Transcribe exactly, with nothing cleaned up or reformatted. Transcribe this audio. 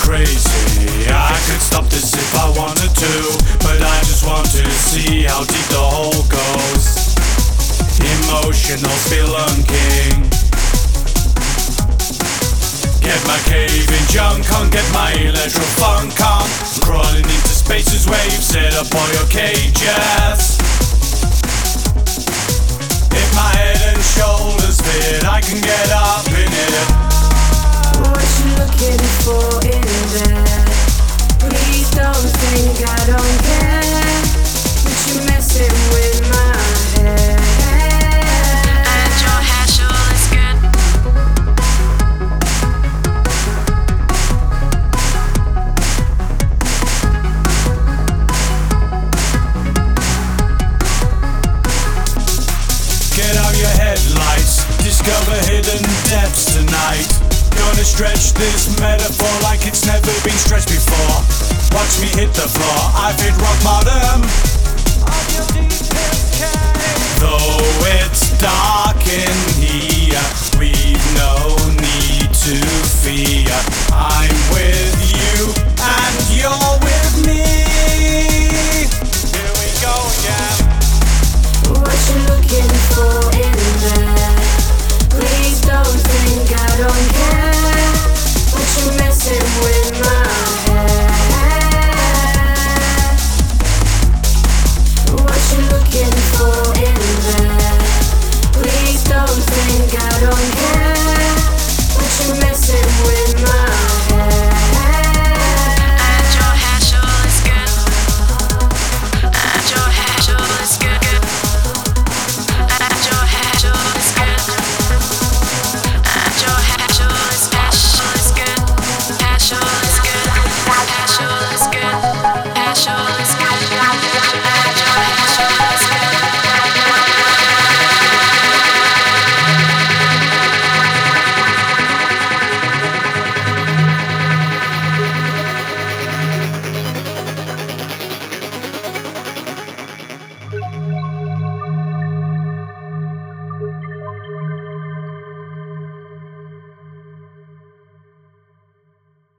crazy. I could stop this if I wanted to, but I just want to see how deep the hole goes. Emotional spelunking. Get my cave in junk on, get my electro funk on. Crawling into spaces where you've set up all your cages. If my head and shoulders fit, I can get up in it. What you looking for in there? Please don't think I don't care, but you're messing with my head. And your hair sure looks good. Get out your headlights, discover hidden depths tonight. Gonna stretch this metaphor like it's never been stretched before. Watch me hit the floor, I've hit rock bottom. Though it's dark,